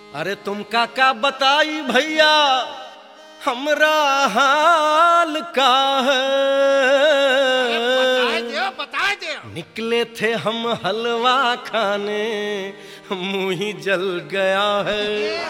अरे तुम का बताई भैया हमरा हाल का है। बता दे। निकले थे हम हलवा खाने, मुंह ही जल गया है।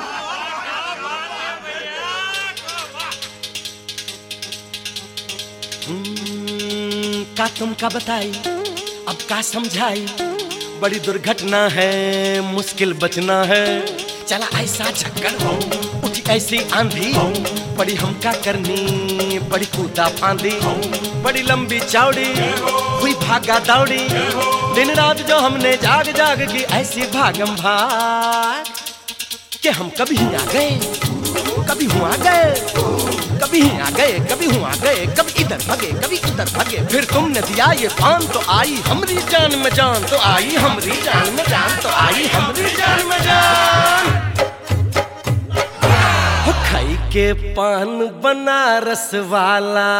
का तुम का बताई अब का समझाई, बड़ी दुर्घटना है मुश्किल बचना है। चला ऐसा झक्कड़ उठी ऐसी आंधी, बड़ी हम का करनी बड़ी कूदा फांदी। बड़ी लंबी चौड़ी हुई भागा दौड़ी, दिन रात जो हमने जाग जाग की ऐसी भागम भाग कि हम कभी आ गए कभी हुआ गए, कभी आ गए कभी हुआ गए, कभी इधर भागे कभी उधर भागे। फिर तुमने दिया ये पान तो आई हमारी जान में जान, तो आई हमारी जान में जान, तो आई हमारी जान में जान। हो खाई के पान बनारस वाला,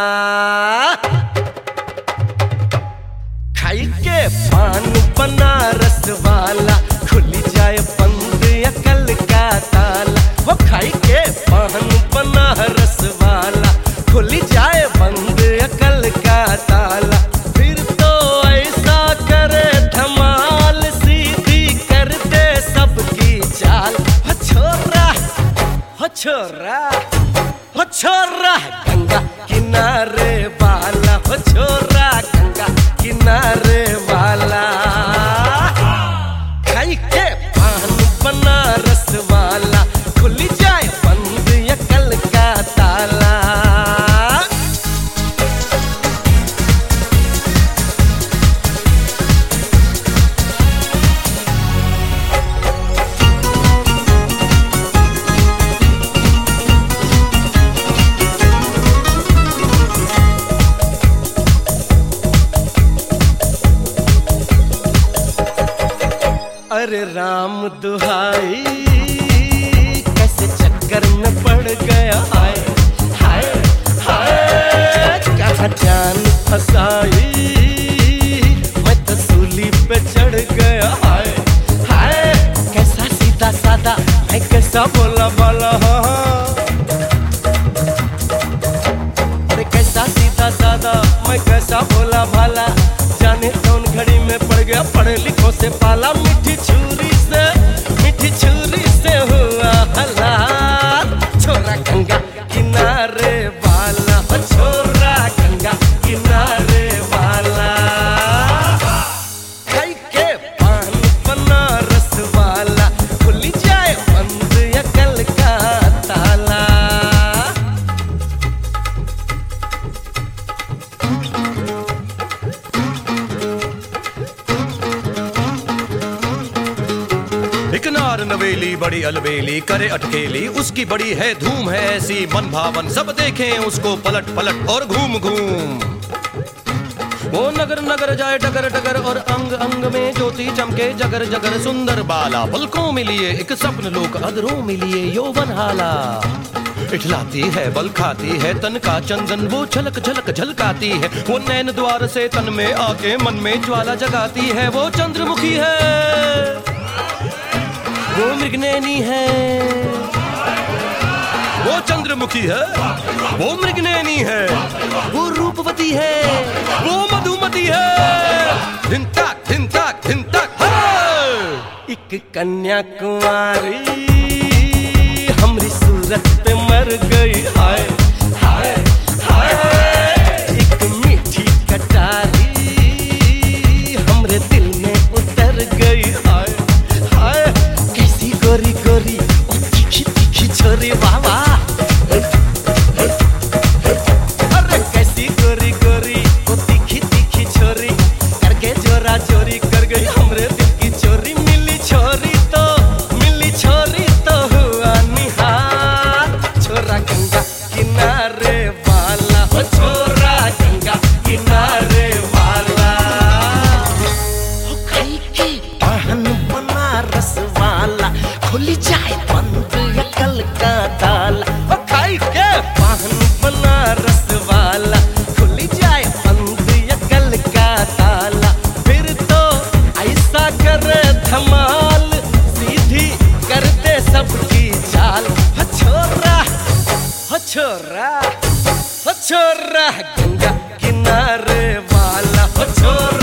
खाई के पान बनारस वाला, खुली जाए बंद अकल का ताला। वो खाई के पान बनारस वाला, खुली जाए बंद अकल का ताला। फिर तो ऐसा करे धमाल, सीधी कर दे सबकी चाल। हो छोरा हो छोरा हो छोरा गंगा किनारे वाला, हो छोरा गंगा किनारे वाला। खाई के पान बनारस वाला, खुली जाए बंद अकल का ताला। अरे राम दुहाई कैसे चक्कर में पड़ गया, हाय हाय हाय कहाँ जान फसाई, मैं तो सूली पे चढ़ गया। हाय हाय कैसा सीधा सादा, मैं कैसा बोला बाला। अरे कैसा सीधा सादा, मैं कैसा बोला भाला। जाने कौन घड़ी में पड़ गया पढ़े लिखों से पाला। मीठी छुरी से हुआ हलाल, छोरा गंगा किनारे वाला, हो छोरा गंगा किनारे वाला। खाई के पान बनारस वाला, खुली जाए बंद अकल का ताला। एक नार नवेली बड़ी अलबेली करे अटकेली, उसकी बड़ी है धूम है ऐसी मन भावन। सब देखें उसको पलट पलट और घूम घूम। वो नगर नगर जाए डगर डगर, और अंग अंग में ज्योति चमके जगर जगर। सुंदर बाला पलकों में लिए एक स्वप्न लोक, अधरों में लिए यौवन हाला। इठलाती है बल खाती है तन का चंदन, वो झलक झलक झलकाती है। वो नैन द्वार से तन में आके मन में ज्वाला जगाती है। वो चंद्रमुखी है वो मृगनैनी है, वो चंद्रमुखी है वो मृगनैनी है, वो रूपवती है वो मधुमती है। धिन ताक धिन ताक धिन ताक। एक कन्याकुमारी हमरी सूरत पे मर गई, हाय हाय हाय। एक मीठी कटारी हमरे दिल में उतर गई, हाय हाय। कैसी गोरी गोरी ओ तीखी तीखी छोरी, वाह वाह। अरे कैसी गोरी गोरी ओ तीखी तीखी छोरी, करके जोरा चोरी कर गई हमरे दिल की चोरी। मिली छोरी तो हुआ निहाल, छोरा गंगा किनारे वाला, हो छोरा गंगा किनारे वाला। हो खाई के पान बनारस वाला, खुली जाए बंद अकल का ताला। हो खाई के पान बनारस वाला, खुली जाए बंद अकल का ताला। फिर तो ऐसा करे धमाल, सीधी कर दे सबकी छोरा गंगा किनारे वाला हो छोरा